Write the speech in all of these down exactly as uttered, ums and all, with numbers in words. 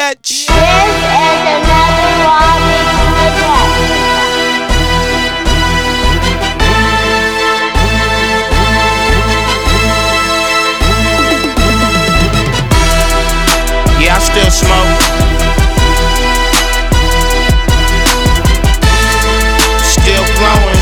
bitch. This is another raw mix project. Yeah, I still smoke. Still blowing.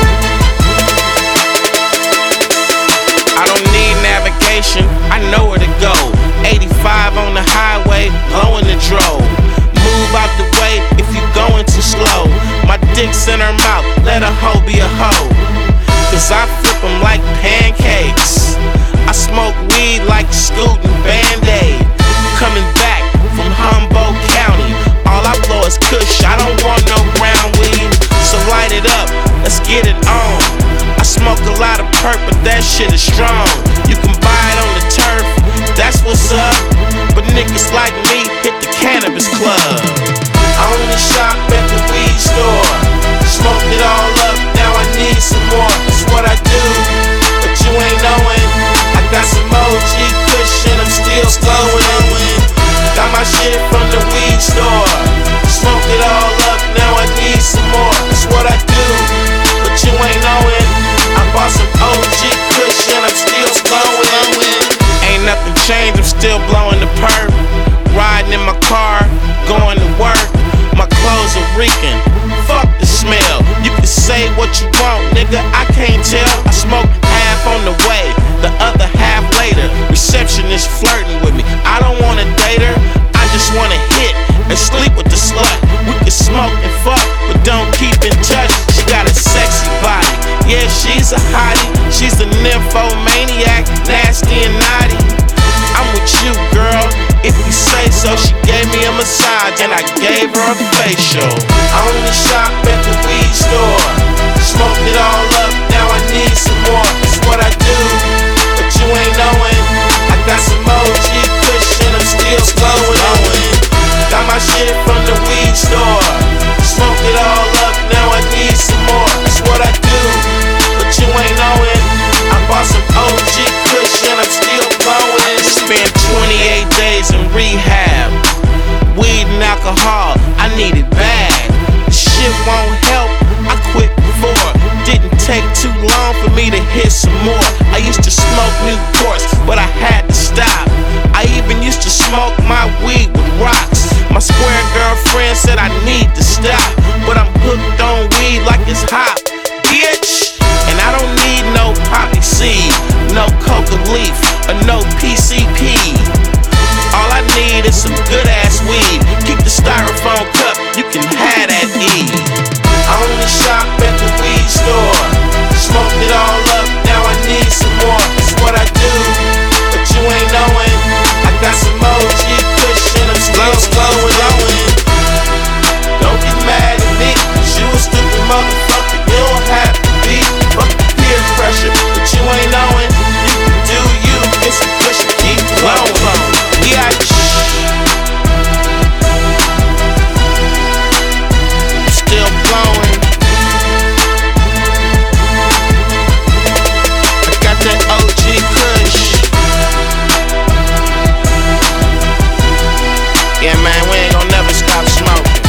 I don't need navigation, I know where to go. eighty-five on the highway, blowing the drove. Move out the way if you going too slow. My dick's in her mouth, let a hoe be a hoe. Cause I flip them like pancakes. I smoke weed like Scootin' Band-Aid. Coming back from Humboldt County, all I blow is kush, I don't want no brown weed. So light it up, let's get it on. I smoke a lot of perk, but that shit is strong. You can buy it on the turf, that's what's up. But niggas like me hit the cannabis club. I only shop at the weed store. Smoked it all up, now I need some more. That's what I do, but you ain't knowing. I got some O G kush and I'm still glowing. Got my shit from the weed store. Smoked it all up, now I need some more. That's what I do, but you ain't knowing. I bought some O G kush and I'm still glowing. Ain't nothing changed, I'm still blowing the perp. Riding in my car, going to work. My clothes are reeking, fuck the smell. You can say what you want, nigga, I can't tell. I smoke half on the way, the other half later. Receptionist flirting with me, I don't wanna date her. I just wanna hit and sleep with the slut. We can smoke and fuck, but don't keep in touch. She got a sexy body, yeah, she's a hottie. She's a nymphomaniac, nasty and naughty. I'm with you, girl, if you say so. She gave me a massage and I gave her a facial. I only shop at the weed store. Smoked it all up, now I need some more. That's what I do, but you ain't knowing. I got some O G kush and I'm still glowing. Got my shit from the weed store. Smoked it all up, now I need some more. That's what I do, but you ain't knowing. I bought some O G kush and I'm still glowing. Spent twenty-eight days in rehab. Weed and alcohol, I need it bad. The shit won't help, I quit before. Didn't take too long for me to hit some more. I used to smoke Newports, but I had to stop. I even used to smoke my weed with rocks. My square girlfriend said I need to stop, but I'm hooked on weed like it's hot, bitch. And I don't need no poppy seed, no coca leaf, or no P C P. All I need is some good ass weed. Keep the styrofoam cup, you can have that E. I only shop at the weed store. Smoked it all up, now I need some more. That's what I do, but you ain't knowing. I got some O G kush and I'm still glowing. Don't get mad at me, cause you a stupid motherfucker. You don't have to be. Fuck the peer pressure, but you ain't knowing. You can do you, get some kush and keep glowing. Yeah, I still blowing. I got that O G kush. Yeah, man, we ain't gon' never stop smoking.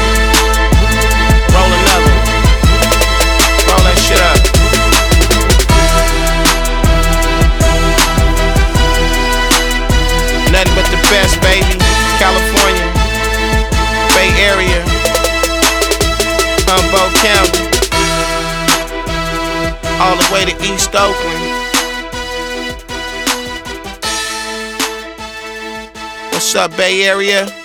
Roll another. Roll that shit up. Nothing but the best, baby. California, Bay Area, Humboldt County, all the way to East Oakland. What's up, Bay Area?